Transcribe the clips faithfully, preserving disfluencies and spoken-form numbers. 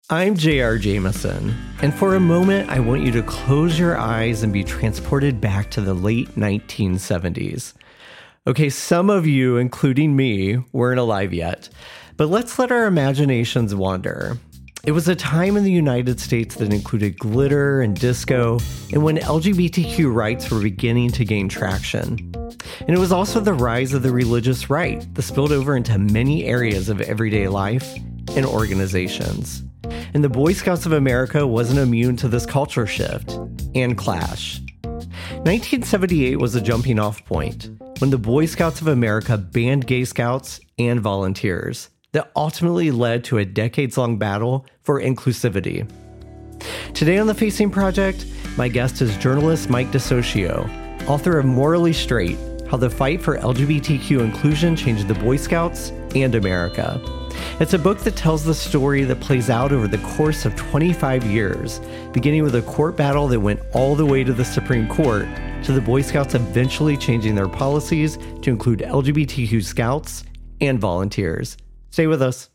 I'm J R. Jameson, and for a moment, I want you to close your eyes and be transported back to the late nineteen seventies. Okay, some of you, including me, weren't alive yet, but let's let our imaginations wander. It was a time in the United States that included glitter and disco, and when L G B T Q rights were beginning to gain traction. And it was also the rise of the religious right that spilled over into many areas of everyday life and organizations. And the Boy Scouts of America wasn't immune to this culture shift and clash. nineteen seventy-eight was a jumping off point when the Boy Scouts of America banned gay scouts and volunteers that ultimately led to a decades-long battle for inclusivity. Today on The Facing Project, my guest is journalist Mike DeSocio, author of Morally Straight: How the Fight for L G B T Q Inclusion Changed the Boy Scouts and America. It's a book that tells the story that plays out over the course of twenty-five years, beginning with a court battle that went all the way to the Supreme Court, to the Boy Scouts eventually changing their policies to include L G B T Q scouts and volunteers. Stay with us.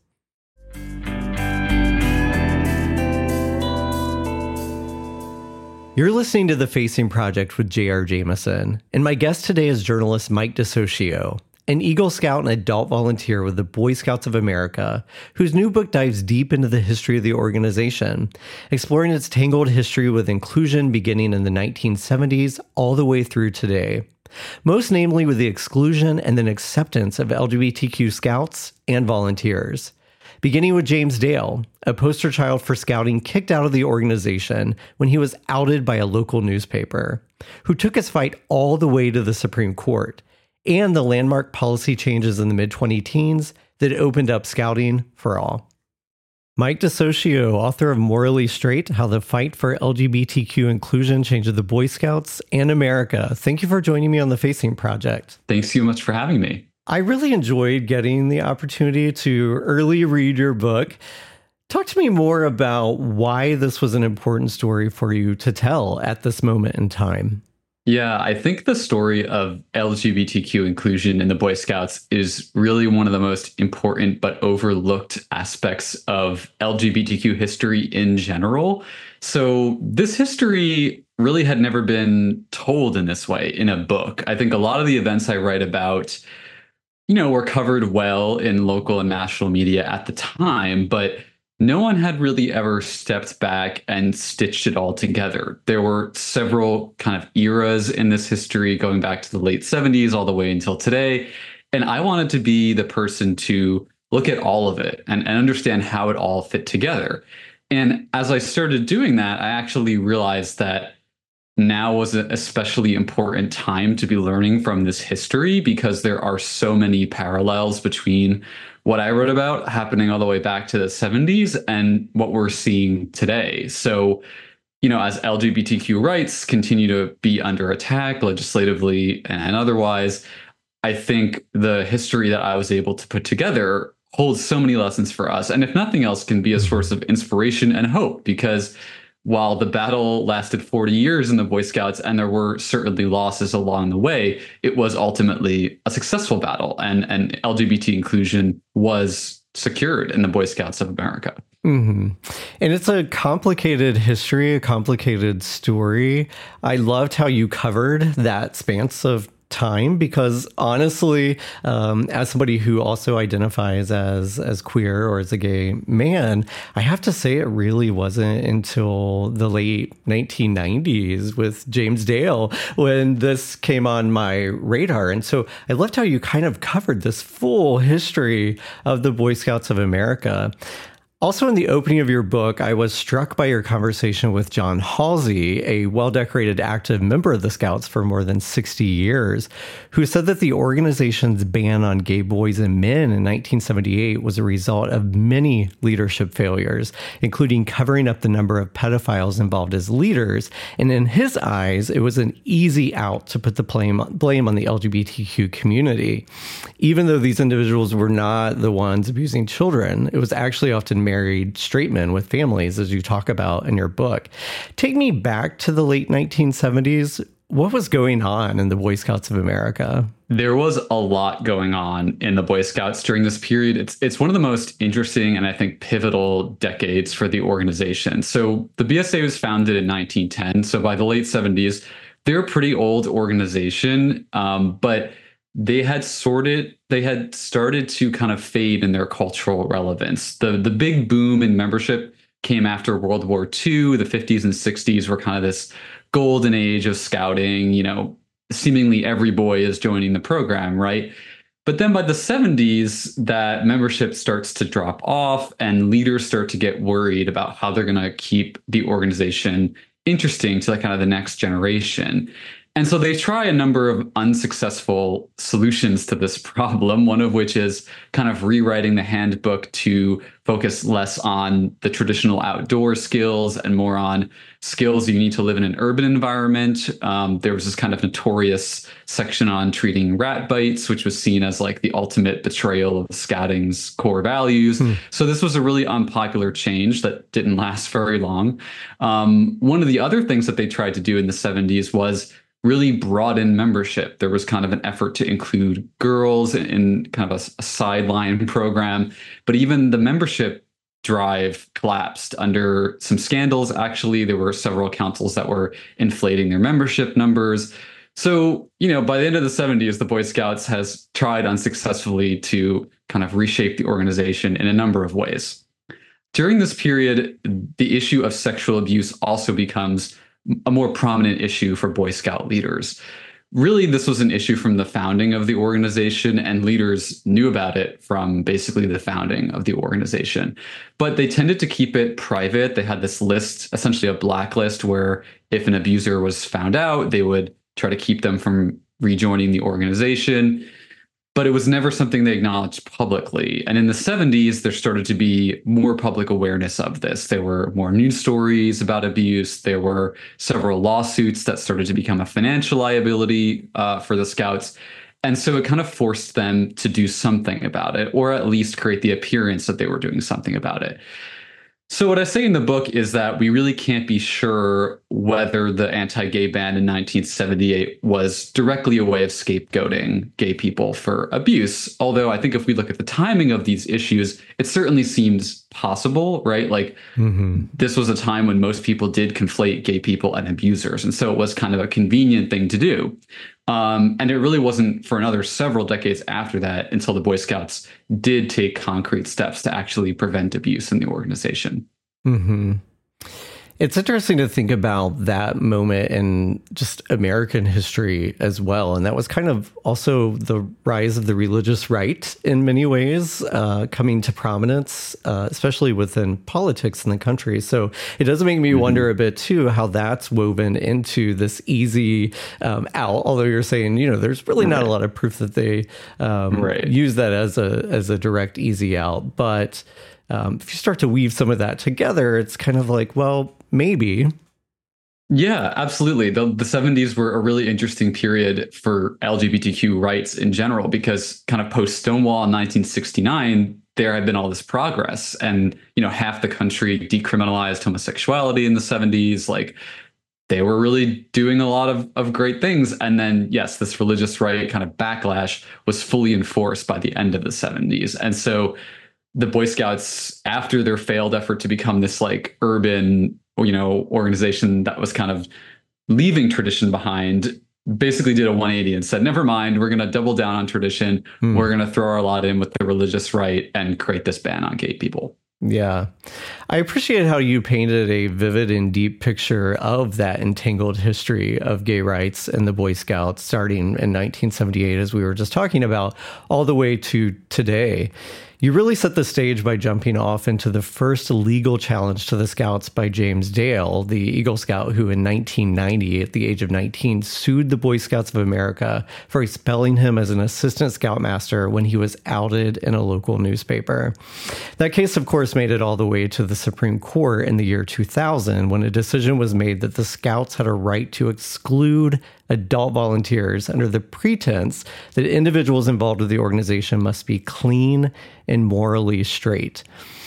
You're listening to The Facing Project with J R. Jameson, and my guest today is journalist Mike DeSocio, an Eagle Scout and adult volunteer with the Boy Scouts of America, whose new book dives deep into the history of the organization, exploring its tangled history with inclusion beginning in the nineteen seventies all the way through today. Most namely with the exclusion and then acceptance of L G B T Q scouts and volunteers. Beginning with James Dale, a poster child for scouting kicked out of the organization when he was outed by a local newspaper, who took his fight all the way to the Supreme Court, and the landmark policy changes in the mid-twenty-teens that opened up scouting for all. Mike DeSocio, author of Morally Straight: How the Fight for L G B T Q Inclusion Changed the Boy Scouts and America. Thank you for joining me on The Facing Project. Thanks so much for having me. I really enjoyed getting the opportunity to early read your book. Talk to me more about why this was an important story for you to tell at this moment in time. Yeah, I think the story of L G B T Q inclusion in the Boy Scouts is really one of the most important but overlooked aspects of L G B T Q history in general. So this history really had never been told in this way in a book. I think a lot of the events I write about, you know, were covered well in local and national media at the time, but no one had really ever stepped back and stitched it all together. There were several kind of eras in this history going back to the late seventies all the way until today. And I wanted to be the person to look at all of it and, and understand how it all fit together. And as I started doing that, I actually realized that now was an especially important time to be learning from this history because there are so many parallels between what I wrote about happening all the way back to the seventies and what we're seeing today. So, you know, as L G B T Q rights continue to be under attack legislatively and otherwise, I think the history that I was able to put together holds so many lessons for us. And if nothing else, can be a source of inspiration and hope, because while the battle lasted forty years in the Boy Scouts and there were certainly losses along the way, it was ultimately a successful battle, and, and L G B T inclusion was secured in the Boy Scouts of America. Mm-hmm. And it's a complicated history, a complicated story. I loved how you covered that span of time, because honestly, um, as somebody who also identifies as as queer or as a gay man, I have to say it really wasn't until the late nineteen nineties with James Dale when this came on my radar. And so I loved how you kind of covered this full history of the Boy Scouts of America. Also, in the opening of your book, I was struck by your conversation with John Halsey, a well-decorated active member of the Scouts for more than sixty years, who said that the organization's ban on gay boys and men in nineteen seventy-eight was a result of many leadership failures, including covering up the number of pedophiles involved as leaders. And in his eyes, it was an easy out to put the blame, blame on the L G B T Q community. Even though these individuals were not the ones abusing children, it was actually often married straight men with families, as you talk about in your book. Take me back to the late nineteen seventies. what was going on in the Boy Scouts of America? There was a lot going on in the Boy Scouts during this period. It's it's one of the most interesting and I think pivotal decades for the organization. So the B S A was founded in nineteen ten. So by the late seventies, they're a pretty old organization, um, but they had sorted, they had started to kind of fade in their cultural relevance. The the big boom in membership came after World War Two. The fifties and sixties were kind of this golden age of scouting. You know, seemingly every boy is joining the program, right? But then by the seventies, that membership starts to drop off and leaders start to get worried about how they're going to keep the organization interesting to like kind of the next generation. And so they try a number of unsuccessful solutions to this problem, one of which is kind of rewriting the handbook to focus less on the traditional outdoor skills and more on skills you need to live in an urban environment. Um, there was this kind of notorious section on treating rat bites, which was seen as like the ultimate betrayal of scouting's core values. Hmm. So this was a really unpopular change that didn't last very long. Um, one of the other things that they tried to do in the seventies was really broaden membership. There was kind of an effort to include girls in kind of a, a sideline program, but even the membership drive collapsed under some scandals. Actually, there were several councils that were inflating their membership numbers. So, you know, by the end of the seventies, the Boy Scouts has tried unsuccessfully to kind of reshape the organization in a number of ways. During this period, the issue of sexual abuse also becomes a more prominent issue for Boy Scout leaders. Really, this was an issue from the founding of the organization, and leaders knew about it from basically the founding of the organization. But they tended to keep it private. They had this list, essentially a blacklist, where if an abuser was found out, they would try to keep them from rejoining the organization. But it was never something they acknowledged publicly. And in the seventies, there started to be more public awareness of this. There were more news stories about abuse. There were several lawsuits that started to become a financial liability uh, for the Scouts. And so it kind of forced them to do something about it, or at least create the appearance that they were doing something about it. So what I say in the book is that we really can't be sure whether the anti-gay ban in nineteen seventy-eight was directly a way of scapegoating gay people for abuse. Although I think if we look at the timing of these issues, it certainly seems possible, right? Like mm-hmm. This was a time when most people did conflate gay people and abusers. And so it was kind of a convenient thing to do. Um, and it really wasn't for another several decades after that until the Boy Scouts did take concrete steps to actually prevent abuse in the organization. Mm-hmm. It's interesting to think about that moment in just American history as well. And that was kind of also the rise of the religious right in many ways, uh, coming to prominence, uh, especially within politics in the country. So it does make me mm-hmm. wonder a bit, too, how that's woven into this easy um, out. Although you're saying, you know, there's really not right. a lot of proof that they um, right. use that as a as a direct easy out. But Um, if you start to weave some of that together, it's kind of like, well, maybe. Yeah, absolutely. The, the seventies were a really interesting period for L G B T Q rights in general, because kind of post Stonewall in nineteen sixty-nine, there had been all this progress, and, you know, half the country decriminalized homosexuality in the seventies. Like, they were really doing a lot of, of great things. And then, yes, this religious right kind of backlash was fully enforced by the end of the seventies. And so the Boy Scouts, after their failed effort to become this like urban, you know, organization that was kind of leaving tradition behind, basically did a one eighty and said, never mind, we're going to double down on tradition. Hmm. We're going to throw our lot in with the religious right and create this ban on gay people. Yeah. I appreciate how you painted a vivid and deep picture of that entangled history of gay rights and the Boy Scouts starting in nineteen seventy-eight, as we were just talking about, all the way to today. You really set the stage by jumping off into the first legal challenge to the Scouts by James Dale, the Eagle Scout who in nineteen ninety, at the age of nineteen, sued the Boy Scouts of America for expelling him as an assistant scoutmaster when he was outed in a local newspaper. That case, of course, made it all the way to the Supreme Court in the year two thousand, when a decision was made that the Scouts had a right to exclude adult volunteers under the pretense that individuals involved with the organization must be clean and morally straight.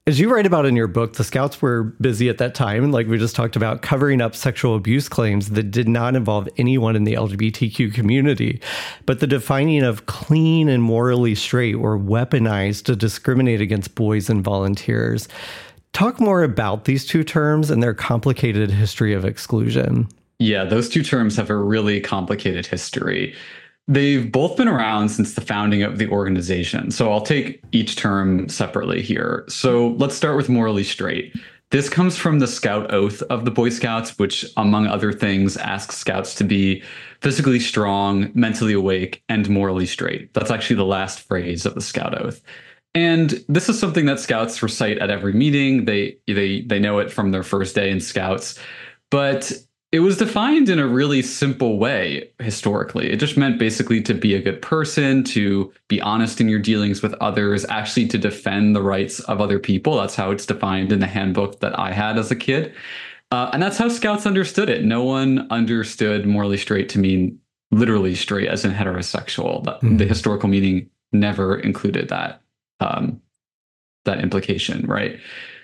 As you write about in your book, the Scouts were busy at that time, like we just talked about, covering up sexual abuse claims that did not involve anyone in the L G B T Q community. But the defining of clean and morally straight were weaponized to discriminate against boys and volunteers. Talk more about these two terms and their complicated history of exclusion. Yeah, those two terms have a really complicated history. They've both been around since the founding of the organization. So I'll take each term separately here. So let's start with morally straight. This comes from the Scout Oath of the Boy Scouts, which, among other things, asks Scouts to be physically strong, mentally awake, and morally straight. That's actually the last phrase of the Scout Oath. And this is something that Scouts recite at every meeting. They they they know it from their first day in Scouts. But it was defined in a really simple way historically. It just meant basically to be a good person, to be honest in your dealings with others, actually to defend the rights of other people. That's how it's defined in the handbook that I had as a kid. Uh, and that's how Scouts understood it. No one understood morally straight to mean literally straight, as in heterosexual. The, mm-hmm. the historical meaning never included that, um, that implication, right?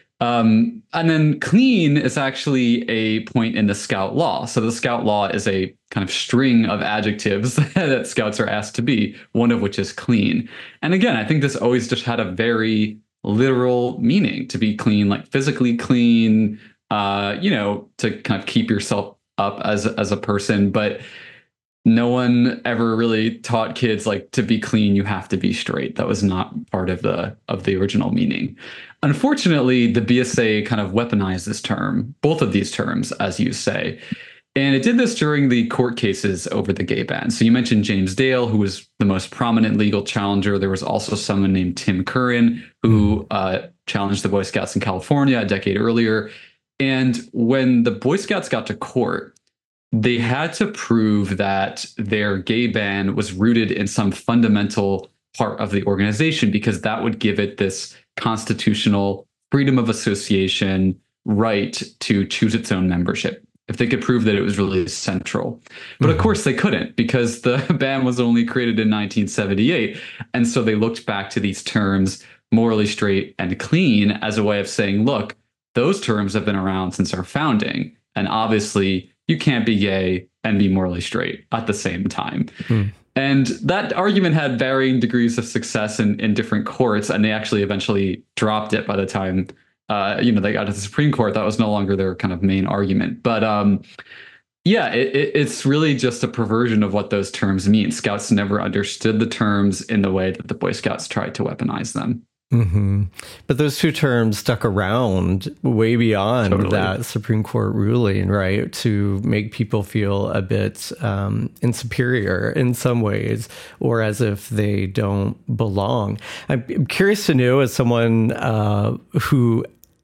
Um, and then clean is actually a point in the Scout Law. So the Scout Law is a kind of string of adjectives that Scouts are asked to be, one of which is clean. And again, I think this always just had a very literal meaning, to be clean, like physically clean, uh, you know, to kind of keep yourself up as, as a person. But no one ever really taught kids like to be clean, you have to be straight. That was not part of the of the original meaning. Unfortunately, the B S A kind of weaponized this term, both of these terms, as you say. And it did this during the court cases over the gay ban. So you mentioned James Dale, who was the most prominent legal challenger. There was also someone named Tim Curran, who uh, challenged the Boy Scouts in California a decade earlier. And when the Boy Scouts got to court, they had to prove that their gay ban was rooted in some fundamental part of the organization, because that would give it this constitutional freedom of association right to choose its own membership, if they could prove that it was really central. But mm-hmm. of course they couldn't, because the ban was only created in nineteen seventy-eight. And so they looked back to these terms, morally straight and clean, as a way of saying, look, those terms have been around since our founding. And obviously you can't be gay and be morally straight at the same time. Mm. And that argument had varying degrees of success in, in different courts, and they actually eventually dropped it by the time uh, you know they got to the Supreme Court. That was no longer their kind of main argument. But um, yeah, it, it, it's really just a perversion of what those terms mean. Scouts never understood the terms in the way that the Boy Scouts tried to weaponize them. Mm-hmm. But those two terms stuck around way beyond totally. That Supreme Court ruling, right? To make people feel a bit um, insuperior in some ways, or as if they don't belong. I'm curious to know, as someone uh, who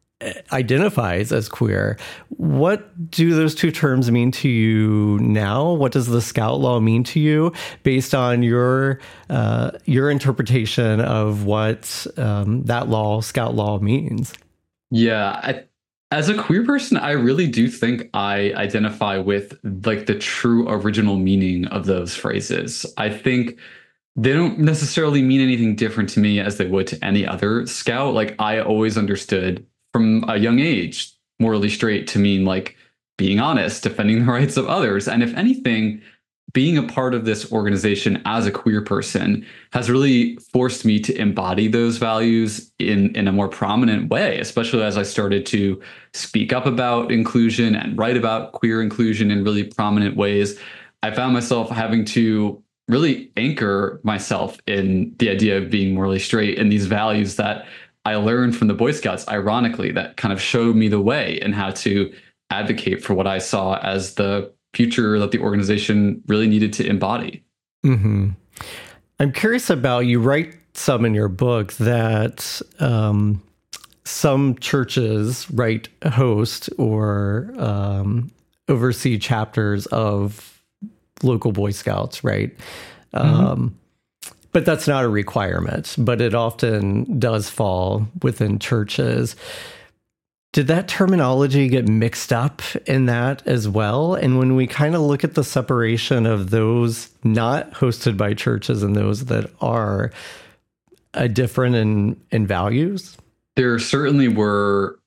identifies as queer, what do those two terms mean to you now? What does the Scout Law mean to you, based on your uh, your interpretation of what um, that law, Scout Law, means? Yeah, I, as a queer person, I really do think I identify with like the true original meaning of those phrases. I think they don't necessarily mean anything different to me as they would to any other Scout. Like, I always understood from a young age, morally straight to mean like being honest, defending the rights of others. And if anything, being a part of this organization as a queer person has really forced me to embody those values in, in a more prominent way, especially as I started to speak up about inclusion and write about queer inclusion in really prominent ways. I found myself having to really anchor myself in the idea of being morally straight and these values that I learned from the Boy Scouts, ironically, that kind of showed me the way and how to advocate for what I saw as the future that the organization really needed to embody. Mm-hmm. I'm curious about, you write some in your book that um, some churches, right, host or um, oversee chapters of local Boy Scouts, right? Mm-hmm. Um But that's not a requirement, but it often does fall within churches. Did that terminology get mixed up in that as well? And when we kind of look at the separation of those not hosted by churches and those that are, a different in, in values? There certainly were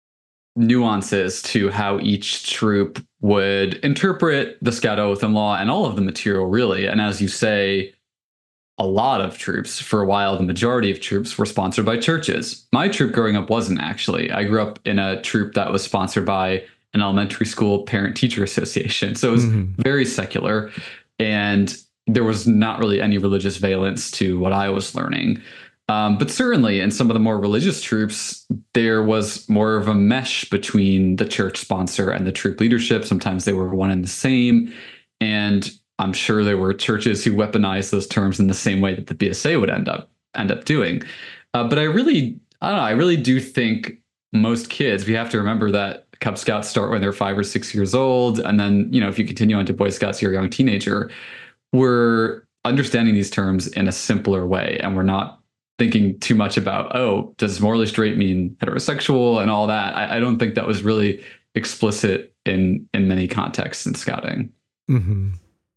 nuances to how each troop would interpret the Scout Oath and Law and all of the material, really. And as you say, a lot of troops, for a while, the majority of troops were sponsored by churches. My troop growing up wasn't actually. I grew up in a troop that was sponsored by an elementary school parent-teacher association. So it was mm-hmm. very secular. And there was not really any religious valence to what I was learning. Um, but certainly in some of the more religious troops, there was more of a mesh between the church sponsor and the troop leadership. Sometimes they were one and the same. And I'm sure there were churches who weaponized those terms in the same way that the B S A would end up end up doing. Uh, but I really, I don't know, I really do think most kids, we have to remember that Cub Scouts start when they're five or six years old. And then, you know, if you continue on to Boy Scouts, you're a young teenager, we're understanding these terms in a simpler way. And we're not thinking too much about, oh, does morally straight mean heterosexual and all that? I, I don't think that was really explicit in in many contexts in scouting. Mm-hmm.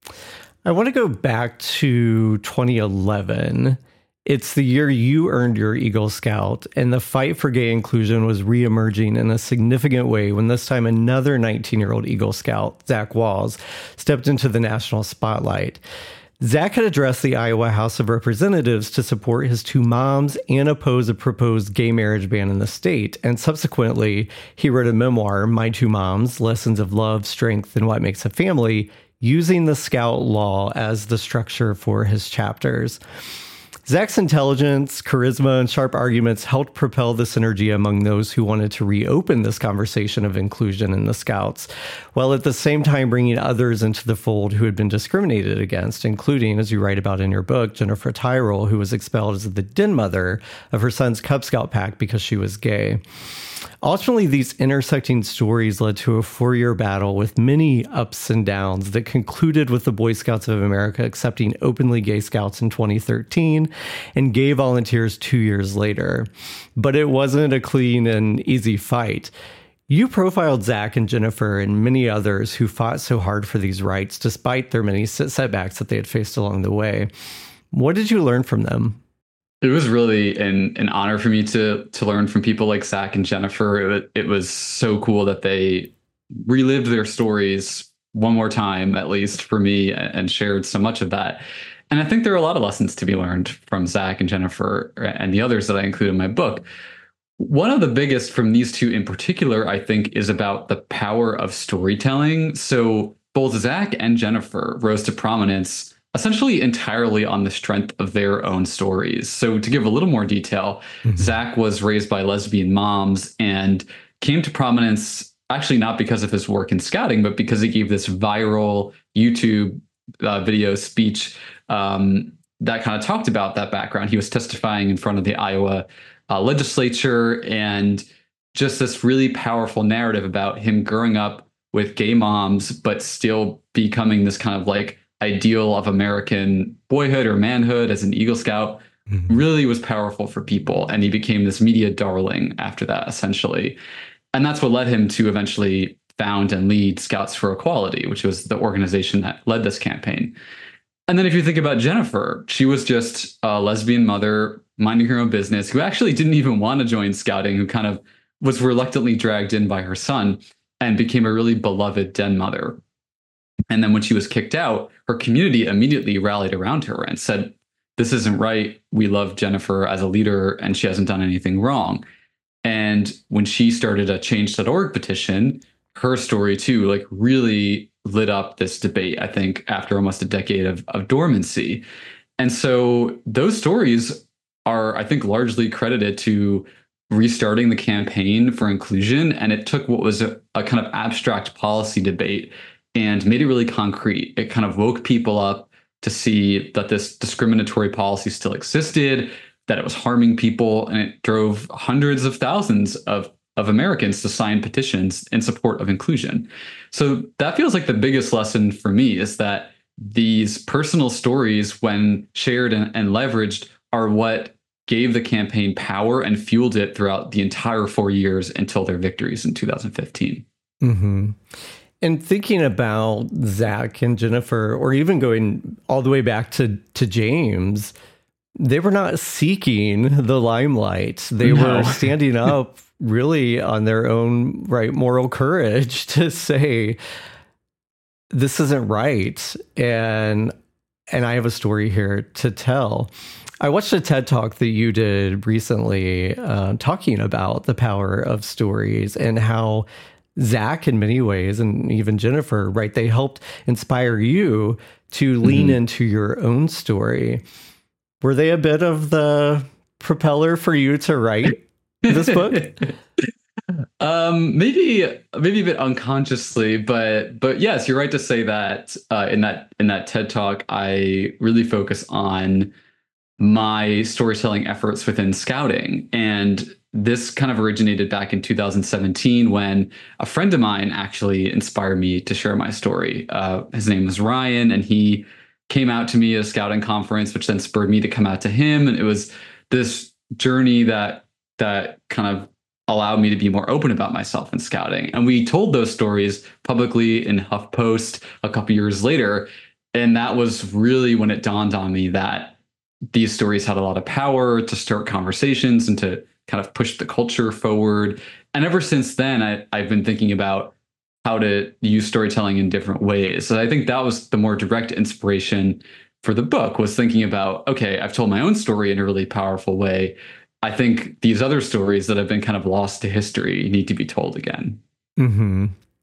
I want to go back to twenty eleven. It's the year you earned your Eagle Scout, and the fight for gay inclusion was reemerging in a significant way when this time another nineteen-year-old Eagle Scout, Zach Walls, stepped into the national spotlight. Zach had addressed the Iowa House of Representatives to support his two moms and oppose a proposed gay marriage ban in the state. And subsequently, he wrote a memoir, My Two Moms, Lessons of Love, Strength, and What Makes a Family, using the Scout law as the structure for his chapters. Zach's intelligence, charisma, and sharp arguments helped propel this energy among those who wanted to reopen this conversation of inclusion in the Scouts, while at the same time bringing others into the fold who had been discriminated against, including, as you write about in your book, Jennifer Tyrrell, who was expelled as the den mother of her son's Cub Scout pack because she was gay. Ultimately, these intersecting stories led to a four-year battle with many ups and downs that concluded with the Boy Scouts of America accepting openly gay scouts in twenty thirteen and gay volunteers two years later. But it wasn't a clean and easy fight. You profiled Zach and Jennifer and many others who fought so hard for these rights despite their many setbacks that they had faced along the way. What did you learn from them? It was really an, an honor for me to to learn from people like Zach and Jennifer. It, it was so cool that they relived their stories one more time, at least for me, and shared so much of that. And I think there are a lot of lessons to be learned from Zach and Jennifer and the others that I include in my book. One of the biggest from these two in particular, I think, is about the power of storytelling. So both Zach and Jennifer rose to prominence essentially entirely on the strength of their own stories. So to give a little more detail, mm-hmm. Zach was raised by lesbian moms and came to prominence actually not because of his work in scouting, but because he gave this viral YouTube uh, video speech um, that kind of talked about that background. He was testifying in front of the Iowa uh, legislature, and just this really powerful narrative about him growing up with gay moms, but still becoming this kind of like ideal of American boyhood or manhood as an Eagle Scout mm-hmm. really was powerful for people. And he became this media darling after that, essentially. And that's what led him to eventually found and lead Scouts for Equality, which was the organization that led this campaign. And then if you think about Jennifer, she was just a lesbian mother minding her own business who actually didn't even want to join scouting, who kind of was reluctantly dragged in by her son and became a really beloved den mother. And then when she was kicked out, her community immediately rallied around her and said, this isn't right. We love Jennifer as a leader and she hasn't done anything wrong. And when she started a change dot org petition, her story too, like really lit up this debate, I think, after almost a decade of, of dormancy. And so those stories are, I think, largely credited to restarting the campaign for inclusion. And it took what was a, a kind of abstract policy debate and made it really concrete. It kind of woke people up to see that this discriminatory policy still existed, that it was harming people, and it drove hundreds of thousands of, of Americans to sign petitions in support of inclusion. So that feels like the biggest lesson for me, is that these personal stories, when shared and, and leveraged, are what gave the campaign power and fueled it throughout the entire four years until their victories in two thousand fifteen. Mm-hmm. And thinking about Zach and Jennifer, or even going all the way back to, to James, they were not seeking the limelight. They No. were standing up really on their own right moral courage to say, this isn't right. And and I have a story here to tell. I watched a TED Talk that you did recently uh, talking about the power of stories and how Zach, in many ways, and even Jennifer, right, they helped inspire you to lean mm-hmm. into your own story. Were they a bit of the propeller for you to write this book? Um, maybe maybe a bit unconsciously, but but yes, you're right to say that uh, in that in that TED Talk, I really focus on my storytelling efforts within Scouting. And this kind of originated back in two thousand seventeen when a friend of mine actually inspired me to share my story. Uh, his name was Ryan, and he came out to me at a Scouting conference, which then spurred me to come out to him. And it was this journey that that kind of allowed me to be more open about myself in Scouting. And we told those stories publicly in HuffPost a couple years later. And that was really when it dawned on me that these stories had a lot of power to start conversations and to kind of push the culture forward. And ever since then, I, I've been thinking about how to use storytelling in different ways. So I think that was the more direct inspiration for the book, was thinking about, okay, I've told my own story in a really powerful way. I think these other stories that have been kind of lost to history need to be told again. Mm-hmm.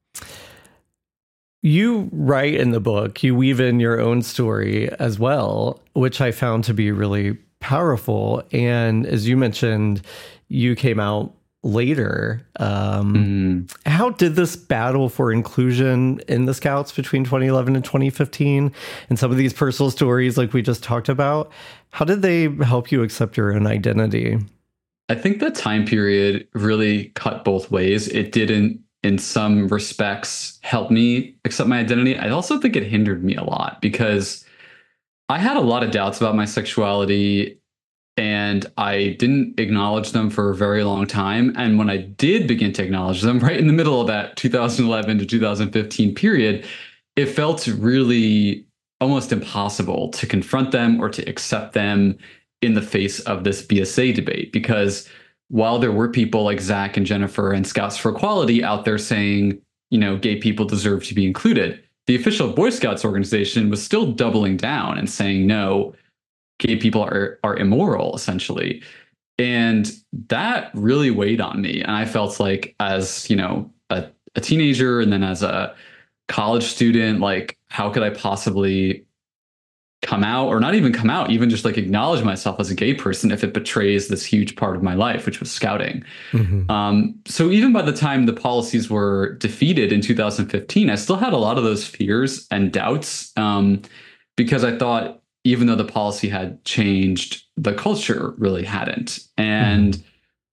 You write in the book, you weave in your own story as well, which I found to be really powerful. And as you mentioned, you came out later. Um, mm. How did this battle for inclusion in the Scouts between twenty eleven and twenty fifteen, and some of these personal stories like we just talked about, how did they help you accept your own identity? I think that time period really cut both ways. It didn't, in some respects, help me accept my identity. I also think it hindered me a lot because I had a lot of doubts about my sexuality and I didn't acknowledge them for a very long time. And when I did begin to acknowledge them, right in the middle of that two thousand eleven to two thousand fifteen period, it felt really almost impossible to confront them or to accept them in the face of this B S A debate. Because while there were people like Zach and Jennifer and Scouts for Equality out there saying, you know, gay people deserve to be included, the official Boy Scouts organization was still doubling down and saying, no, gay people are, are immoral, essentially. And that really weighed on me. And I felt like, as, you know, a, a teenager and then as a college student, like, how could I possibly come out, or not even come out, even just like acknowledge myself as a gay person if it betrays this huge part of my life, which was Scouting. Mm-hmm. Um, so even by the time the policies were defeated in two thousand fifteen, I still had a lot of those fears and doubts um, because I thought even though the policy had changed, the culture really hadn't. And mm-hmm.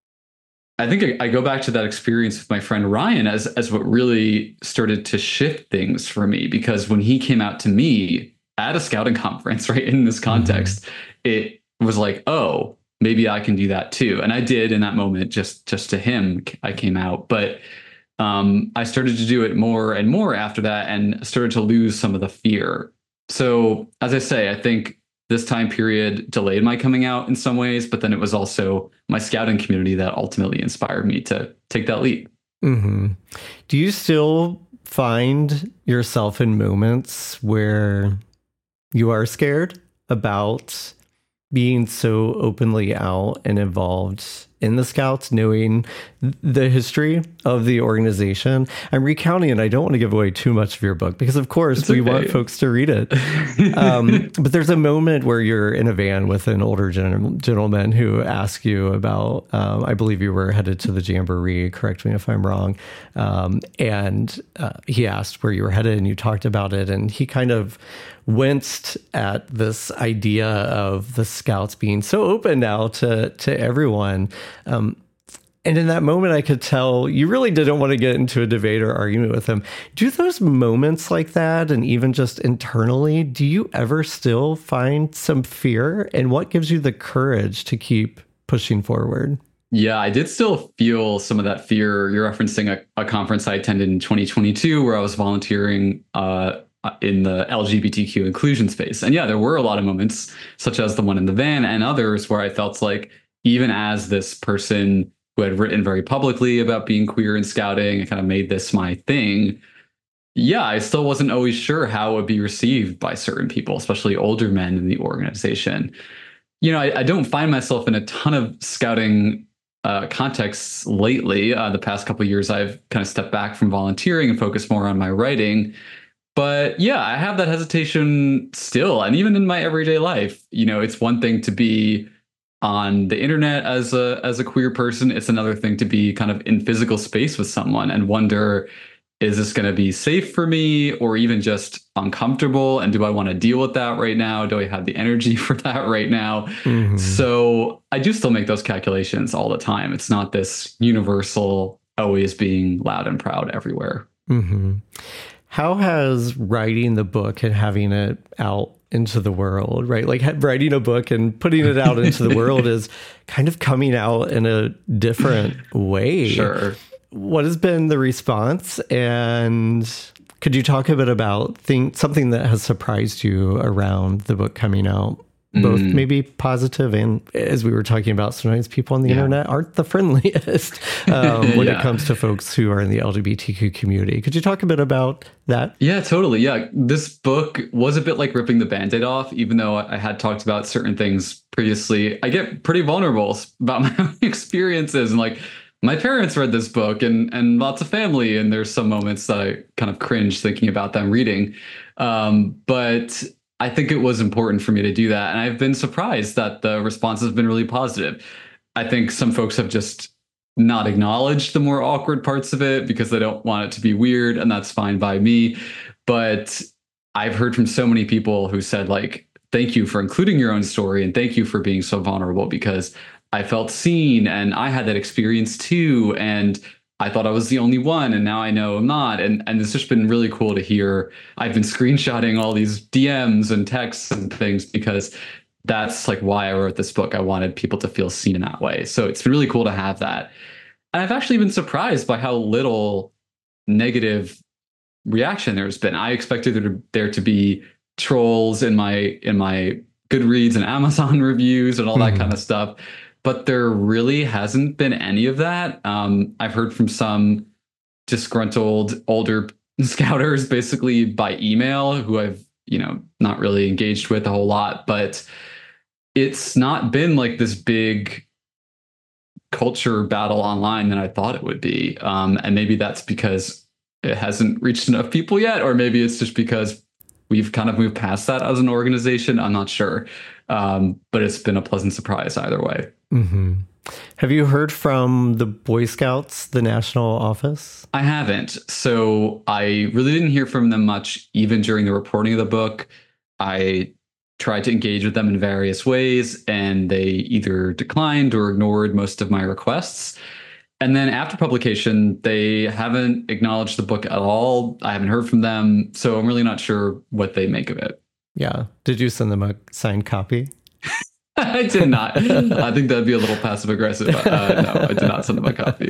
I think I, I go back to that experience with my friend Ryan as, as what really started to shift things for me, because when he came out to me at a Scouting conference, right, in this context, mm-hmm. it was like, oh, maybe I can do that too. And I did in that moment, just just to him, I came out. But um, I started to do it more and more after that and started to lose some of the fear. So as I say, I think this time period delayed my coming out in some ways, but then it was also my Scouting community that ultimately inspired me to take that leap. Mm-hmm. Do you still find yourself in moments where you are scared about being so openly out and involved in the Scouts, knowing the history of the organization? I'm recounting it. I don't want to give away too much of your book because, of course, it's we okay. want folks to read it. um, but there's a moment where you're in a van with an older gen- gentleman who asks you about, um, I believe you were headed to the Jamboree, correct me if I'm wrong. Um, and uh, he asked where you were headed and you talked about it. And he kind of winced at this idea of the Scouts being so open now to, to everyone. Um, and in that moment, I could tell you really didn't want to get into a debate or argument with him. Do those moments like that, and even just internally, do you ever still find some fear? And what gives you the courage to keep pushing forward? Yeah, I did still feel some of that fear. You're referencing a, a conference I attended in twenty twenty-two where I was volunteering uh, uh, in the L G B T Q inclusion space. And yeah, there were a lot of moments, such as the one in the van and others, where I felt like even as this person who had written very publicly about being queer in scouting and kind of made this my thing, yeah, I still wasn't always sure how it would be received by certain people, especially older men in the organization. You know, I, I don't find myself in a ton of scouting uh, contexts lately. Uh, the past couple of years, I've kind of stepped back from volunteering and focused more on my writing. But yeah, I have that hesitation still. And even in my everyday life, you know, it's one thing to be on the internet as a as a queer person. It's another thing to be kind of in physical space with someone and wonder, is this going to be safe for me or even just uncomfortable? And do I want to deal with that right now? Do I have the energy for that right now? Mm-hmm. So I do still make those calculations all the time. It's not this universal, always being loud and proud everywhere. Mm-hmm. How has writing the book and having it out into the world, right? Like writing a book and putting it out into the world is kind of coming out in a different way. Sure. What has been the response? And could you talk a bit about thing, something that has surprised you around the book coming out? Both mm. maybe positive and, as we were talking about, sometimes people on the yeah. internet aren't the friendliest um, when yeah. it comes to folks who are in the L G B T Q community. Could you talk a bit about that? Yeah, totally. Yeah, this book was a bit like ripping the Band-Aid off, even though I had talked about certain things previously. I get pretty vulnerable about my own experiences, and like my parents read this book and and lots of family, and there's some moments that I kind of cringe thinking about them reading. Um, but I think it was important for me to do that. And I've been surprised that the response has been really positive. I think some folks have just not acknowledged the more awkward parts of it because they don't want it to be weird, and that's fine by me. But I've heard from so many people who said, like, thank you for including your own story and thank you for being so vulnerable, because I felt seen and I had that experience too. And I thought I was the only one, and now I know I'm not. And and it's just been really cool to hear. I've been screenshotting all these D Ms and texts and things because that's like why I wrote this book. I wanted people to feel seen in that way. So it's been really cool to have that. And I've actually been surprised by how little negative reaction there's been. I expected there to, there to be trolls in my in my Goodreads and Amazon reviews and all that mm-hmm. kind of stuff. But there really hasn't been any of that. Um, I've heard from some disgruntled older scouters, basically by email, who I've, you know, not really engaged with a whole lot. But it's not been like this big culture battle online that I thought it would be. Um, and maybe that's because it hasn't reached enough people yet, or maybe it's just because we've kind of moved past that as an organization. I'm not sure. Um, but it's been a pleasant surprise either way. Mm-hmm. Have you heard from the Boy Scouts, the national office? I haven't. So I really didn't hear from them much, even during the reporting of the book. I tried to engage with them in various ways, and they either declined or ignored most of my requests. And then after publication, they haven't acknowledged the book at all. I haven't heard from them. So I'm really not sure what they make of it. Yeah. Did you send them a signed copy? I did not. I think that'd be a little passive aggressive. Uh, no, I did not send them a copy.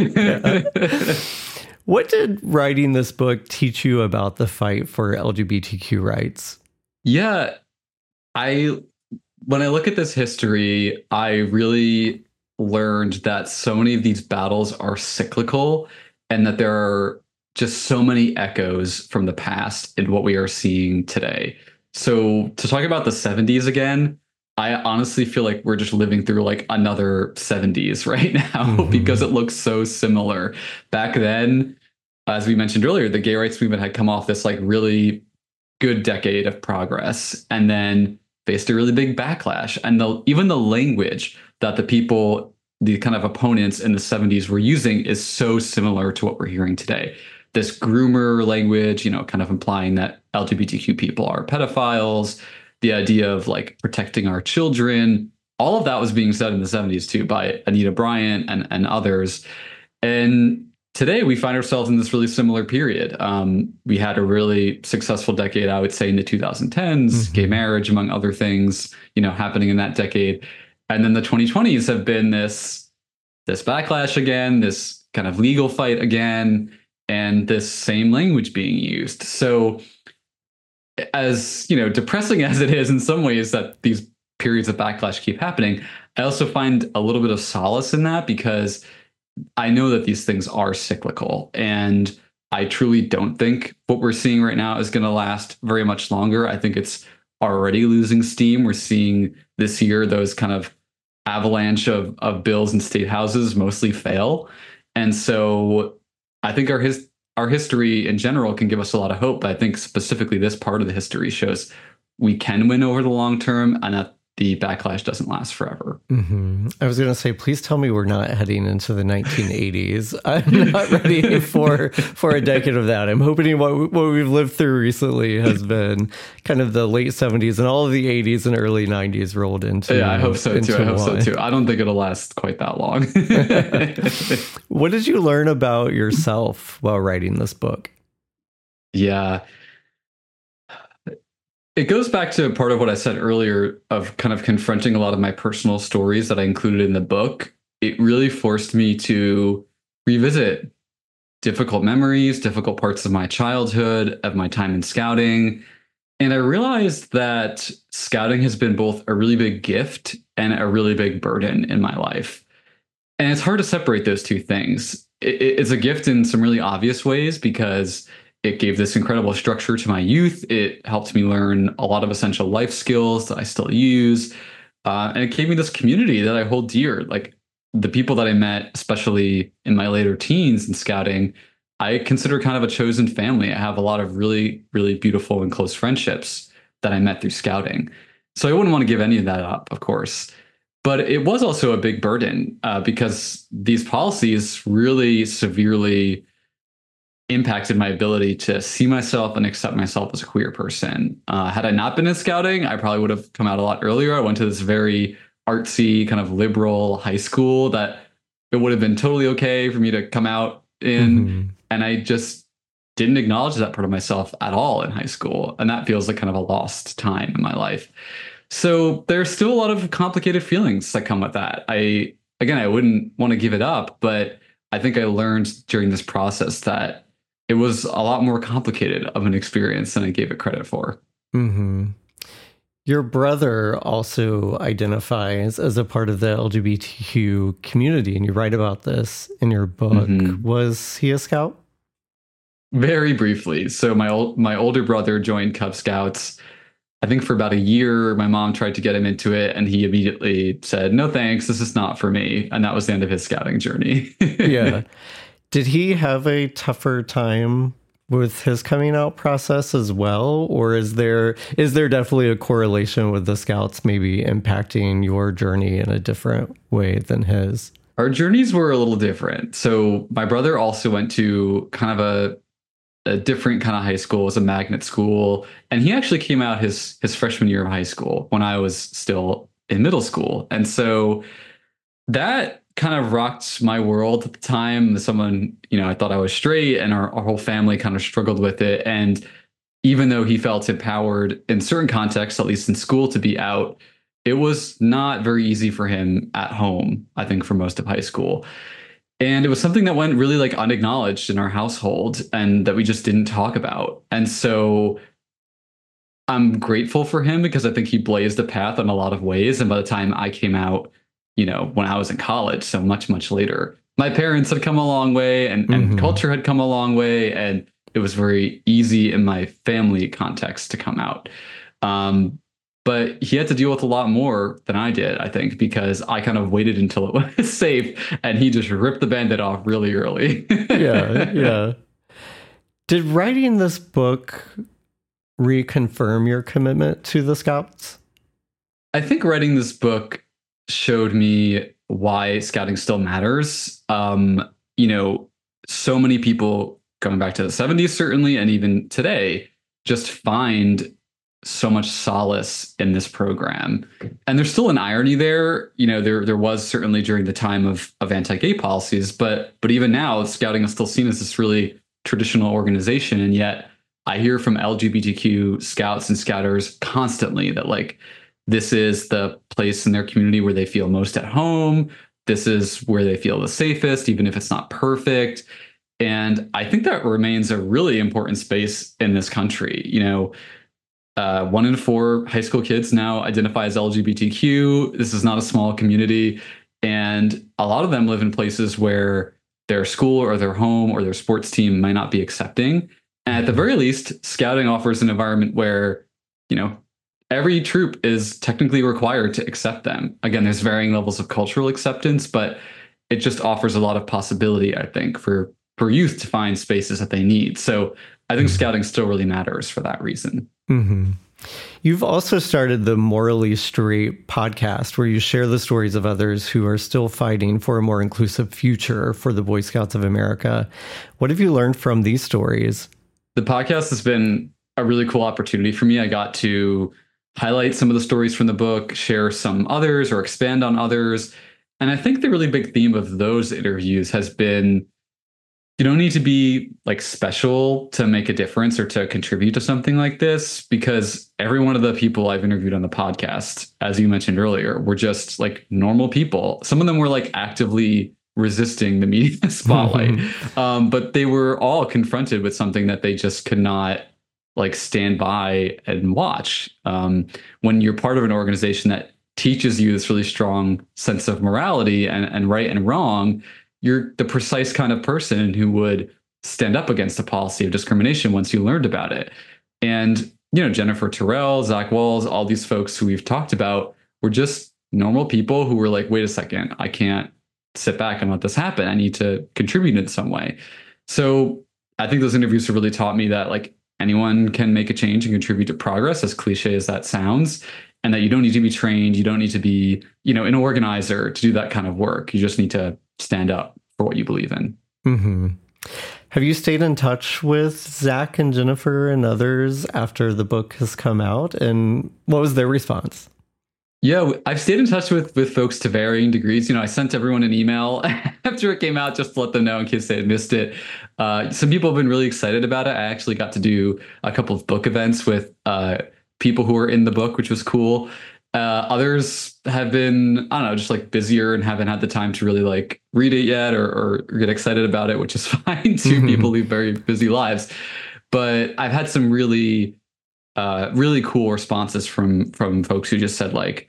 What did writing this book teach you about the fight for L G B T Q rights? Yeah, I when I look at this history, I really learned that so many of these battles are cyclical, and that there are just so many echoes from the past in what we are seeing today. So to talk about the seventies again, I honestly feel like we're just living through like another seventies right now mm-hmm. because it looks so similar. Back then, as we mentioned earlier, the gay rights movement had come off this like really good decade of progress and then faced a really big backlash. And the, even the language that the people, the kind of opponents in the seventies were using is so similar to what we're hearing today. This groomer language, you know, kind of implying that L G B T Q people are pedophiles, the idea of like protecting our children, all of that was being said in the seventies too by Anita Bryant and, and others. And today we find ourselves in this really similar period. Um, we had a really successful decade, I would say, in the two thousand tens, mm-hmm. gay marriage, among other things, you know, happening in that decade. And then the twenty twenties have been this, this backlash again, this kind of legal fight again, and this same language being used. So as, you know, depressing as it is in some ways that these periods of backlash keep happening, I also find a little bit of solace in that because I know that these things are cyclical, and I truly don't think what we're seeing right now is going to last very much longer. I think it's already losing steam. We're seeing this year those kind of avalanche of, of bills in state houses mostly fail. And so I think our his, our history in general can give us a lot of hope. But I think specifically this part of the history shows we can win over the long term, and that the backlash doesn't last forever. Mm-hmm. I was going to say, please tell me we're not heading into the nineteen eighties. I'm not ready for for a decade of that. I'm hoping what, what we've lived through recently has been kind of the late seventies, and all of the eighties and early nineties rolled into. Yeah, I hope so too. I hope one. so too. I don't think it'll last quite that long. What did you learn about yourself while writing this book? Yeah. It goes back to part of what I said earlier of kind of confronting a lot of my personal stories that I included in the book. It really forced me to revisit difficult memories, difficult parts of my childhood, of my time in scouting. And I realized that scouting has been both a really big gift and a really big burden in my life. And it's hard to separate those two things. It's a gift in some really obvious ways because it gave this incredible structure to my youth. It helped me learn a lot of essential life skills that I still use. Uh, and it gave me this community that I hold dear. Like the people that I met, especially in my later teens in scouting, I consider kind of a chosen family. I have a lot of really, really beautiful and close friendships that I met through scouting. So I wouldn't want to give any of that up, of course. But it was also a big burden uh, because these policies really severely impacted my ability to see myself and accept myself as a queer person. Uh, had I not been in scouting, I probably would have come out a lot earlier. I went to this very artsy, kind of liberal high school that it would have been totally okay for me to come out in. Mm-hmm. And I just didn't acknowledge that part of myself at all in high school. And that feels like kind of a lost time in my life. So there's still a lot of complicated feelings that come with that. I, again, I wouldn't want to give it up, but I think I learned during this process that it was a lot more complicated of an experience than I gave it credit for. Mm-hmm. Your brother also identifies as a part of the L G B T Q community, and you write about this in your book. Mm-hmm. Was he a scout? Very briefly. So my old, my older brother joined Cub Scouts. I think for about a year. My mom tried to get him into it, and he immediately said, "No, thanks. This is not for me." And that was the end of his scouting journey. Yeah. Did he have a tougher time with his coming out process as well? Or is there is there definitely a correlation with the scouts maybe impacting your journey in a different way than his? Our journeys were a little different. So my brother also went to kind of a, a different kind of high school. It was a magnet school. And he actually came out his, his freshman year of high school when I was still in middle school. And so that kind of rocked my world at the time. Someone, you know, I thought I was straight, and our, our whole family kind of struggled with it. And even though he felt empowered in certain contexts, at least in school, to be out, it was not very easy for him at home, I think, for most of high school. And it was something that went really like unacknowledged in our household and that we just didn't talk about. And so I'm grateful for him because I think he blazed a path in a lot of ways. And by the time I came out, you know, when I was in college, so much, much later, my parents had come a long way, and, and mm-hmm. culture had come a long way. And it was very easy in my family context to come out. Um, but he had to deal with a lot more than I did, I think, because I kind of waited until it was safe, and he just ripped the Band-Aid off really early. yeah, yeah. Did writing this book reconfirm your commitment to the Scouts? I think writing this book showed me why scouting still matters. Um, you know, so many people going back to the seventies, certainly, and even today, just find so much solace in this program. And there's still an irony there. You know, there there was certainly during the time of of anti-gay policies, but but even now, scouting is still seen as this really traditional organization. And yet I hear from L G B T Q scouts and scouters constantly that, like, this is the place in their community where they feel most at home. This is where they feel the safest, even if it's not perfect. And I think that remains a really important space in this country. You know, Uh, one in four high school kids now identify as L G B T Q. This is not a small community. And a lot of them live in places where their school or their home or their sports team might not be accepting. And at the very least, scouting offers an environment where, you know, every troop is technically required to accept them. Again, there's varying levels of cultural acceptance, but it just offers a lot of possibility, I think, for, for youth to find spaces that they need. So I think scouting still really matters for that reason. Mm-hmm. You've also started the Morally Straight podcast, where you share the stories of others who are still fighting for a more inclusive future for the Boy Scouts of America. What have you learned from these stories? The podcast has been a really cool opportunity for me. I got to highlight some of the stories from the book, share some others, or expand on others. And I think the really big theme of those interviews has been, you don't need to be like special to make a difference or to contribute to something like this, because every one of the people I've interviewed on the podcast, as you mentioned earlier, were just like normal people. Some of them were like actively resisting the media spotlight, um, but they were all confronted with something that they just could not like stand by and watch. Um, when you're part of an organization that teaches you this really strong sense of morality and, and right and wrong, you're the precise kind of person who would stand up against a policy of discrimination once you learned about it. And, you know, Jennifer Terrell, Zach Walls, all these folks who we've talked about were just normal people who were like, wait a second, I can't sit back and let this happen. I need to contribute in some way. So I think those interviews have really taught me that like anyone can make a change and contribute to progress, as cliche as that sounds, and that you don't need to be trained. You don't need to be, you know, an organizer to do that kind of work. You just need to stand up for what you believe in. Mm-hmm. Have you stayed in touch with Zach and Jennifer and others after the book has come out? And what was their response? Yeah, I've stayed in touch with with folks to varying degrees. You know, I sent everyone an email after it came out just to let them know in case they had missed it. Uh, some people have been really excited about it. I actually got to do a couple of book events with uh, people who were in the book, which was cool. Uh, others have been, I don't know, just like busier and haven't had the time to really like read it yet or, or get excited about it, which is fine too. Mm-hmm. People lead very busy lives. But I've had some really, uh, really cool responses from from folks who just said like,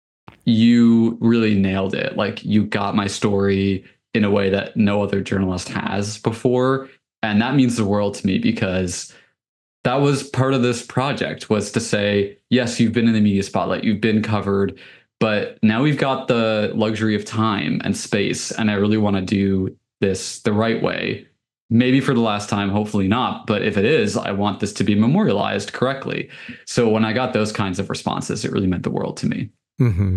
you really nailed it. Like you got my story in a way that no other journalist has before. And that means the world to me, because that was part of this project, was to say, yes, you've been in the media spotlight, you've been covered, but now we've got the luxury of time and space. And I really want to do this the right way. Maybe for the last time, hopefully not. But if it is, I want this to be memorialized correctly. So when I got those kinds of responses, it really meant the world to me. Mm-hmm.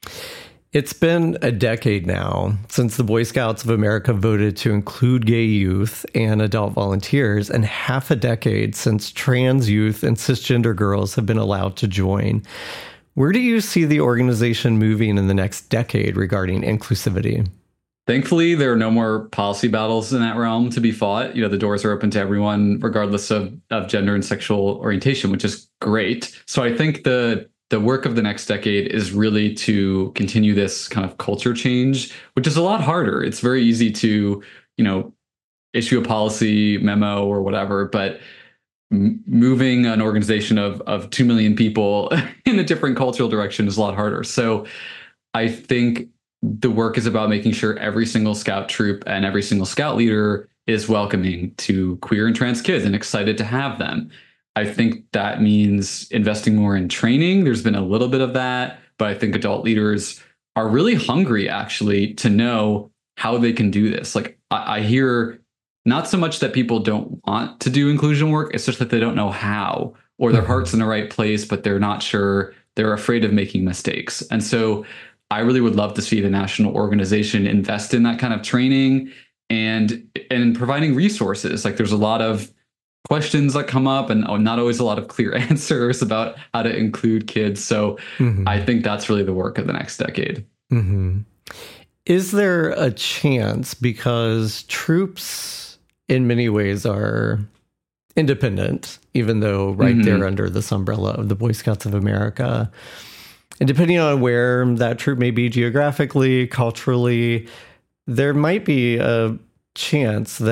It's been a decade now since the Boy Scouts of America voted to include gay youth and adult volunteers, and half a decade since trans youth and cisgender girls have been allowed to join. Where do you see the organization moving in the next decade regarding inclusivity? Thankfully, there are no more policy battles in that realm to be fought. You know, the doors are open to everyone, regardless of, of gender and sexual orientation, which is great. So I think the The work of the next decade is really to continue this kind of culture change, which is a lot harder. It's very easy to, you know, issue a policy memo or whatever, but m- moving an organization of of two million people in a different cultural direction is a lot harder. So I think the work is about making sure every single scout troop and every single scout leader is welcoming to queer and trans kids and excited to have them. I think that means investing more in training. There's been a little bit of that, but I think adult leaders are really hungry actually to know how they can do this. Like I, I hear not so much that people don't want to do inclusion work, it's just that they don't know how, or their heart's in the right place, but they're not sure. They're afraid of making mistakes. And so I really would love to see the national organization invest in that kind of training and, and providing resources. Like there's a lot of questions that come up and not always a lot of clear answers about how to include kids. So mm-hmm. I think that's really the work of the next decade. Mm-hmm. Is there a chance, because troops in many ways are independent, even though right mm-hmm. they're under this umbrella of the Boy Scouts of America, and depending on where that troop may be geographically, culturally, there might be a chance that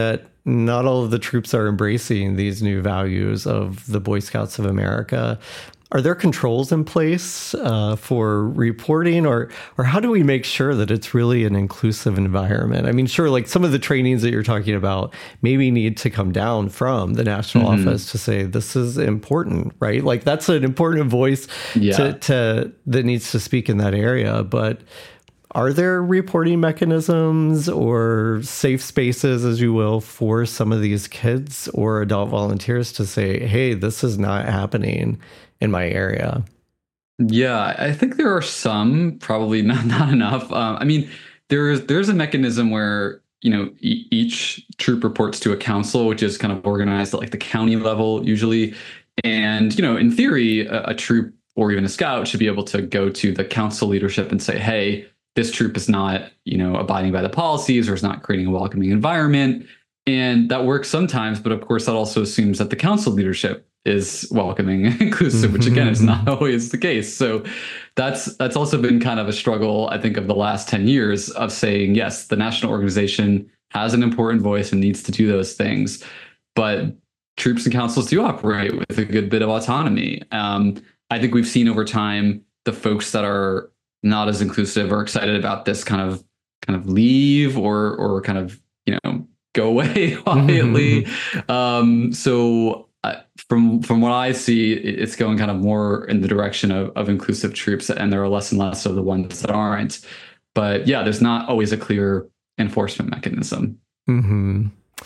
not all of the troops are embracing these new values of the Boy Scouts of America. Are there controls in place uh, for reporting, or or how do we make sure that it's really an inclusive environment? I mean, sure, like some of the trainings that you're talking about maybe need to come down from the national mm-hmm. office to say this is important, right? Like that's an important voice yeah. to, to that needs to speak in that area. But are there reporting mechanisms or safe spaces, as you will, for some of these kids or adult volunteers to say, hey, this is not happening in my area? Yeah, I think there are some, probably not not enough. Um, I mean, there's there's a mechanism where, you know, e- each troop reports to a council, which is kind of organized at like the county level usually. And, you know, in theory, a, a troop or even a scout should be able to go to the council leadership and say, hey, this troop is not, you know, abiding by the policies or is not creating a welcoming environment. And that works sometimes, but of course that also assumes that the council leadership is welcoming and inclusive, which again is not always the case. So that's that's also been kind of a struggle, I think, of the last ten years of saying, yes, the national organization has an important voice and needs to do those things, but troops and councils do operate with a good bit of autonomy. Um, I think we've seen over time the folks that are not as inclusive or excited about this kind of kind of leave or or kind of, you know, go away quietly. um, so Uh, from from what I see, it's going kind of more in the direction of, of inclusive troops, and there are less and less of the ones that aren't. But yeah, there's not always a clear enforcement mechanism. Mm-hmm.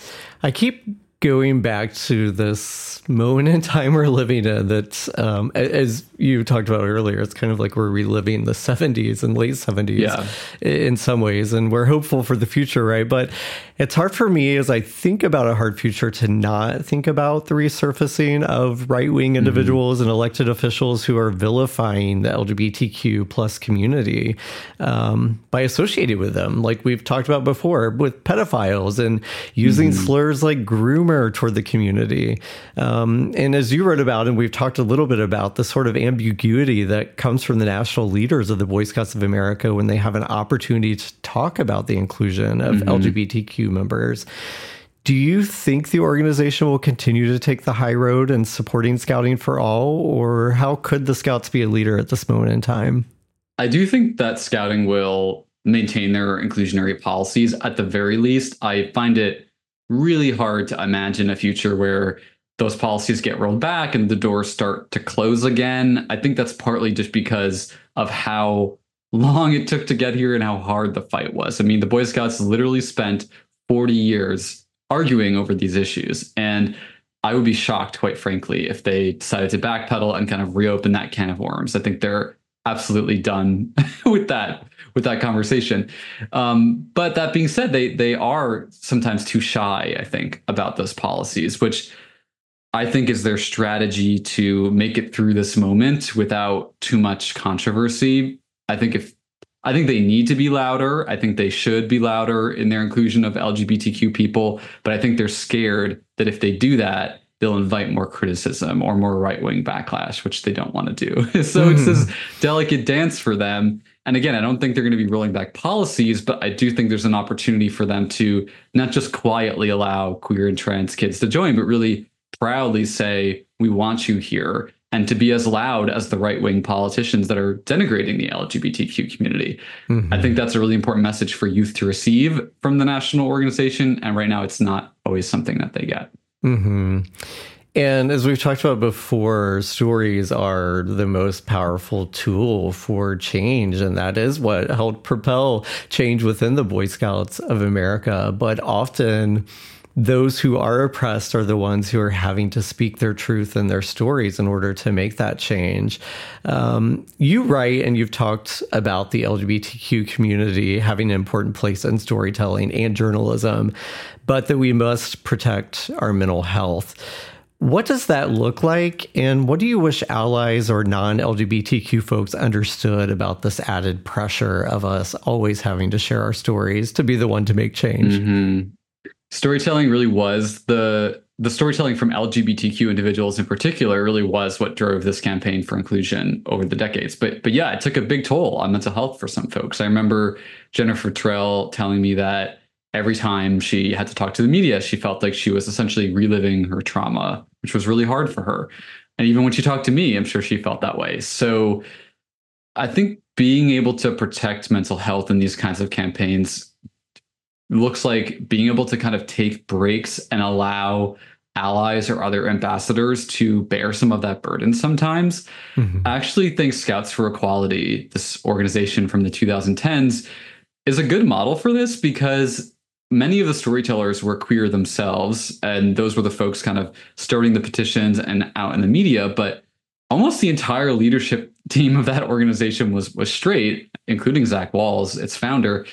I keep going back to this moment in time we're living in that, um, as you talked about earlier, it's kind of like we're reliving the seventies and late seventies yeah. in some ways, and we're hopeful for the future, right? But it's hard for me as I think about a hard future to not think about the resurfacing of right-wing individuals mm-hmm. and elected officials who are vilifying the L G B T Q plus community um, by associating with them, like we've talked about before, with pedophiles and using mm-hmm. slurs like groomer toward the community. Um, and as you wrote about, and we've talked a little bit about, the sort of ambiguity that comes from the national leaders of the Boy Scouts of America when they have an opportunity to talk about the inclusion of mm-hmm. L G B T Q members. Do you think the organization will continue to take the high road in supporting Scouting for All, or how could the Scouts be a leader at this moment in time? I do think that Scouting will maintain their inclusionary policies at the very least. I find it really hard to imagine a future where those policies get rolled back and the doors start to close again. I think that's partly just because of how long it took to get here and how hard the fight was. I mean, the Boy Scouts literally spent forty years arguing over these issues. And I would be shocked, quite frankly, if they decided to backpedal and kind of reopen that can of worms. I think they're absolutely done with that, with that conversation. Um, but that being said, they they are sometimes too shy, I think, about those policies, which I think is their strategy to make it through this moment without too much controversy. I think if I think they need to be louder. I think they should be louder in their inclusion of L G B T Q people. But I think they're scared that if they do that, they'll invite more criticism or more right-wing backlash, which they don't want to do. So mm. it's this delicate dance for them. And again, I don't think they're going to be rolling back policies, but I do think there's an opportunity for them to not just quietly allow queer and trans kids to join, but really proudly say, we want you here, and to be as loud as the right-wing politicians that are denigrating the L G B T Q community. Mm-hmm. I think that's a really important message for youth to receive from the national organization. And right now, it's not always something that they get. Mm-hmm. And as we've talked about before, stories are the most powerful tool for change. And that is what helped propel change within the Boy Scouts of America. But often those who are oppressed are the ones who are having to speak their truth and their stories in order to make that change. Um, you write, and you've talked about the L G B T Q community having an important place in storytelling and journalism, but that we must protect our mental health. What does that look like? And what do you wish allies or non-L G B T Q folks understood about this added pressure of us always having to share our stories to be the one to make change? Mm-hmm. Storytelling really was the the storytelling from L G B T Q individuals in particular really was what drove this campaign for inclusion over the decades. But but yeah, it took a big toll on mental health for some folks. I remember Jennifer Terrell telling me that every time she had to talk to the media, she felt like she was essentially reliving her trauma, which was really hard for her. And even when she talked to me, I'm sure she felt that way. So I think being able to protect mental health in these kinds of campaigns looks like being able to kind of take breaks and allow allies or other ambassadors to bear some of that burden sometimes. Mm-hmm. I actually think Scouts for Equality, this organization from the twenty tens, is a good model for this because many of the storytellers were queer themselves, and those were the folks kind of starting the petitions and out in the media, but almost the entire leadership team of that organization was was straight, including Zach Walls, its founder.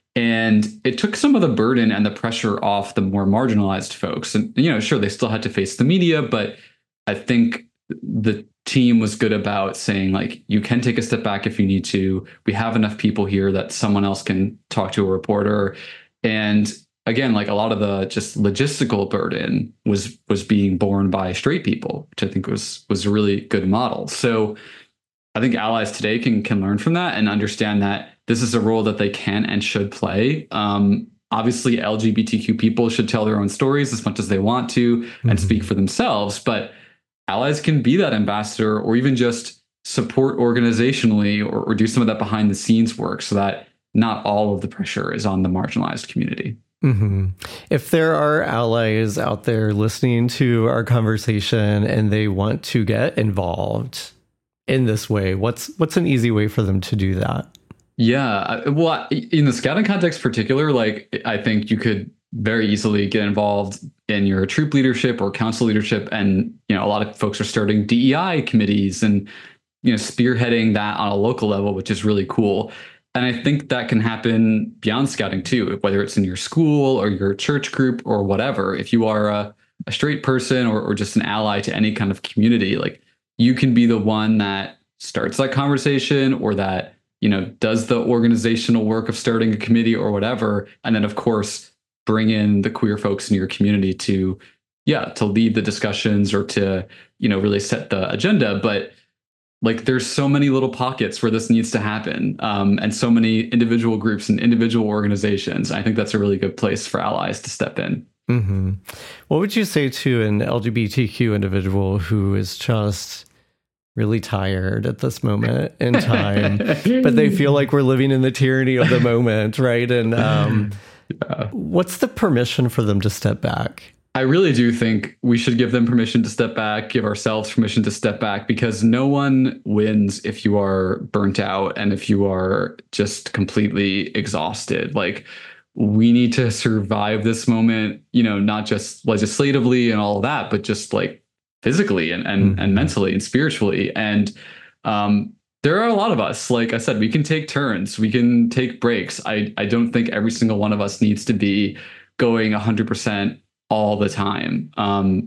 And it took some of the burden and the pressure off the more marginalized folks. And, you know, sure, they still had to face the media, but I think the team was good about saying, like, you can take a step back if you need to. We have enough people here that someone else can talk to a reporter. And again, like a lot of the just logistical burden was was being borne by straight people, which I think was was a really good model. So I think allies today can can learn from that and understand that this is a role that they can and should play. Um, obviously, L G B T Q people should tell their own stories as much as they want to mm-hmm. and speak for themselves. But allies can be that ambassador or even just support organizationally or, or do some of that behind the scenes work so that not all of the pressure is on the marginalized community. Mm-hmm. If there are allies out there listening to our conversation and they want to get involved in this way, what's what's an easy way for them to do that? Yeah, well, in the scouting context particular, like I think you could very easily get involved in your troop leadership or council leadership. And, you know, a lot of folks are starting D E I committees and, you know, spearheading that on a local level, which is really cool. And I think that can happen beyond scouting too, whether it's in your school or your church group or whatever. If you are a, a straight person or, or just an ally to any kind of community, like you can be the one that starts that conversation or that, you know, does the organizational work of starting a committee or whatever. And then, of course, bring in the queer folks in your community to, yeah, to lead the discussions or to, you know, really set the agenda. But like, there's so many little pockets where this needs to happen, um, and so many individual groups and individual organizations. I think that's a really good place for allies to step in. Mm-hmm. What would you say to an L G B T Q individual who is just really tired at this moment in time, but they feel like we're living in the tyranny of the moment, right? And um, yeah. What's the permission for them to step back? I really do think we should give them permission to step back, give ourselves permission to step back, because no one wins if you are burnt out and if you are just completely exhausted. Like, we need to survive this moment, you know, not just legislatively and all of that, but just like physically and and, mm-hmm. and mentally and spiritually. And um, there are a lot of us, like I said, we can take turns, we can take breaks. I, I don't think every single one of us needs to be going one hundred percent all the time. Um,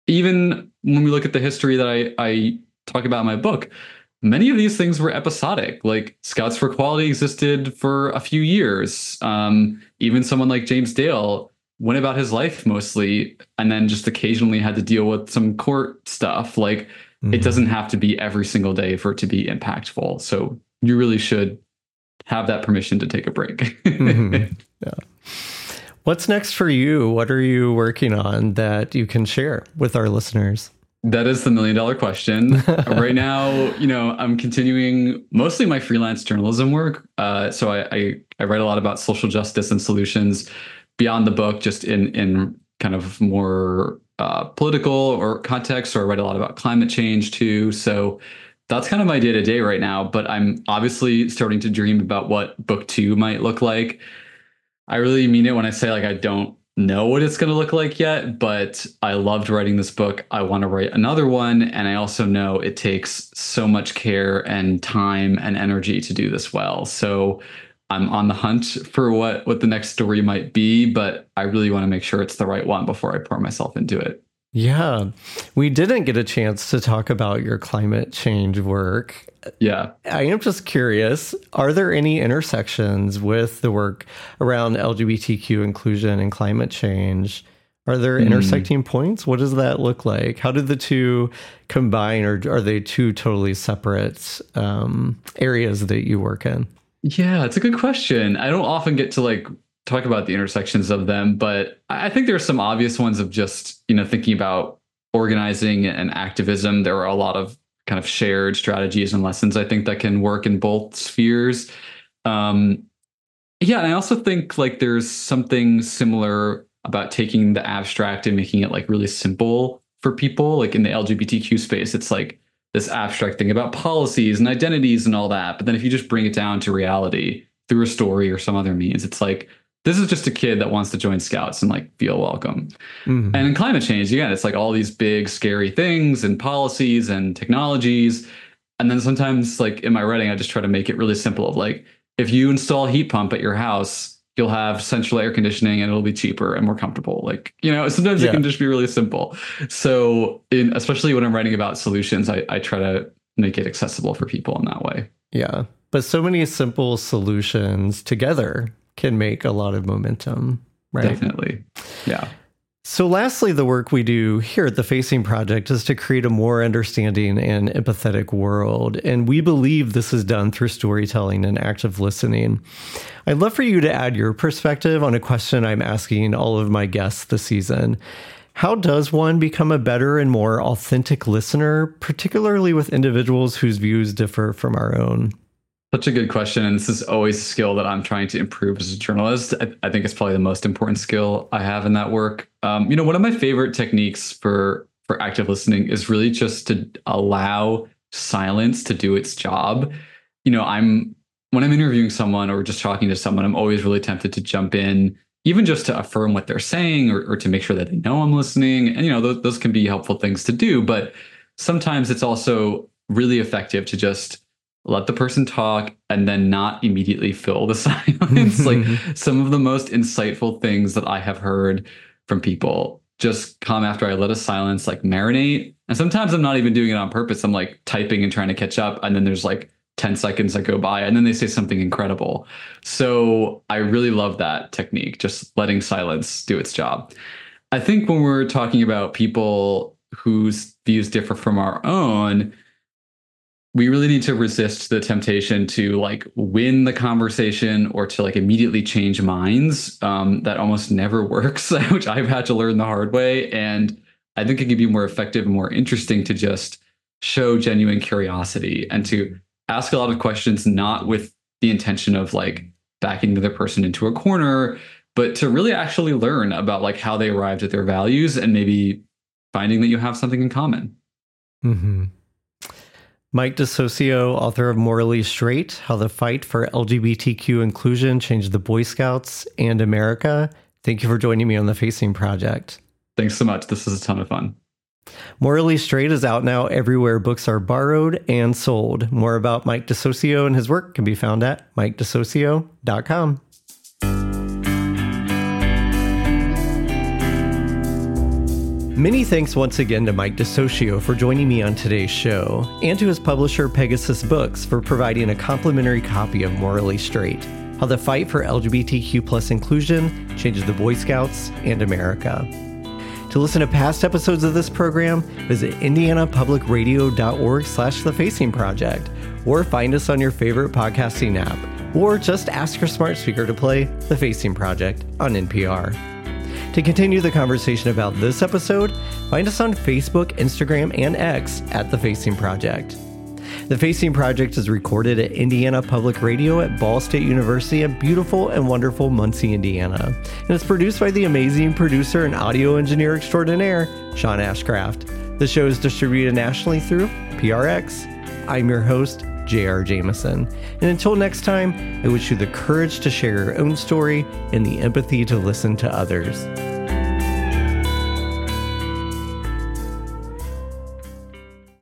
even when we look at the history that I, I talk about in my book, many of these things were episodic. Like Scouts for Equality existed for a few years. Um, even someone like James Dale went about his life mostly, and then just occasionally had to deal with some court stuff. Like, mm-hmm. it doesn't have to be every single day for it to be impactful. So you really should have that permission to take a break. mm-hmm. Yeah. What's next for you? What are you working on that you can share with our listeners? That is the million dollar question. Right now, you know, I'm continuing mostly my freelance journalism work. Uh, so I, I, I write a lot about social justice and solutions beyond the book, just in in kind of more uh, political or context. So I write a lot about climate change too. So that's kind of my day to day right now. But I'm obviously starting to dream about what book two might look like. I really mean it when I say, like, I don't know what it's going to look like yet, but I loved writing this book. I want to write another one. And I also know it takes so much care and time and energy to do this well. So I'm on the hunt for what, what the next story might be, but I really want to make sure it's the right one before I pour myself into it. Yeah. We didn't get a chance to talk about your climate change work. Yeah. I am just curious, are there any intersections with the work around L G B T Q inclusion and climate change? Are there mm. intersecting points? What does that look like? How do the two combine, or are they two totally separate um, areas that you work in? Yeah, it's a good question. I don't often get to like talk about the intersections of them, but I think there are some obvious ones of just, you know, thinking about organizing and activism. There are a lot of kind of shared strategies and lessons, I think, that can work in both spheres. Um, yeah, and I also think like there's something similar about taking the abstract and making it like really simple for people. Like in the L G B T Q space, it's like this abstract thing about policies and identities and all that. But then if you just bring it down to reality through a story or some other means, it's like, this is just a kid that wants to join Scouts and like feel welcome. Mm-hmm. And in climate change, again, it's like all these big scary things and policies and technologies. And then sometimes like in my writing, I just try to make it really simple of like, if you install a heat pump at your house, you'll have central air conditioning and it'll be cheaper and more comfortable. Like, you know, sometimes yeah. it can just be really simple. So in, especially when I'm writing about solutions, I, I try to make it accessible for people in that way. Yeah. But so many simple solutions together can make a lot of momentum, right? Definitely. Yeah. So lastly, the work we do here at the Facing Project is to create a more understanding and empathetic world. And we believe this is done through storytelling and active listening. I'd love for you to add your perspective on a question I'm asking all of my guests this season. How does one become a better and more authentic listener, particularly with individuals whose views differ from our own? Such a good question. And this is always a skill that I'm trying to improve as a journalist. I, I think it's probably the most important skill I have in that work. Um, you know, one of my favorite techniques for, for active listening is really just to allow silence to do its job. You know, I'm when I'm interviewing someone or just talking to someone, I'm always really tempted to jump in, even just to affirm what they're saying or, or to make sure that they know I'm listening. And, you know, those, those can be helpful things to do. But sometimes it's also really effective to just let the person talk and then not immediately fill the silence. Like some of the most insightful things that I have heard from people just come after I let a silence like marinate. And sometimes I'm not even doing it on purpose. I'm like typing and trying to catch up. And then there's like ten seconds that go by and then they say something incredible. So I really love that technique, just letting silence do its job. I think when we're talking about people whose views differ from our own, we really need to resist the temptation to like win the conversation or to like immediately change minds. Um, that almost never works, which I've had to learn the hard way. And I think it can be more effective and more interesting to just show genuine curiosity and to ask a lot of questions, not with the intention of like backing the other person into a corner, but to really actually learn about like how they arrived at their values and maybe finding that you have something in common. Mm-hmm. Mike DeSocio, author of Morally Straight, How the Fight for L G B T Q Inclusion Changed the Boy Scouts and America. Thank you for joining me on the Facing Project. Thanks so much. This was a ton of fun. Morally Straight is out now everywhere books are borrowed and sold. More about Mike DeSocio and his work can be found at mike desocio dot com. Many thanks once again to Mike DeSocio for joining me on today's show, and to his publisher Pegasus Books for providing a complimentary copy of Morally Straight, How the Fight for L G B T Q plus Inclusion Changes the Boy Scouts and America. To listen to past episodes of this program, visit indianapublicradio.org slash The Facing Project, or find us on your favorite podcasting app, or just ask your smart speaker to play The Facing Project on N P R. To continue the conversation about this episode, find us on Facebook, Instagram, and X at The Facing Project. The Facing Project is recorded at Indiana Public Radio at Ball State University in beautiful and wonderful Muncie, Indiana. And it's produced by the amazing producer and audio engineer extraordinaire, Sean Ashcraft. The show is distributed nationally through P R X. I'm your host, J R Jameson. And until next time, I wish you the courage to share your own story and the empathy to listen to others.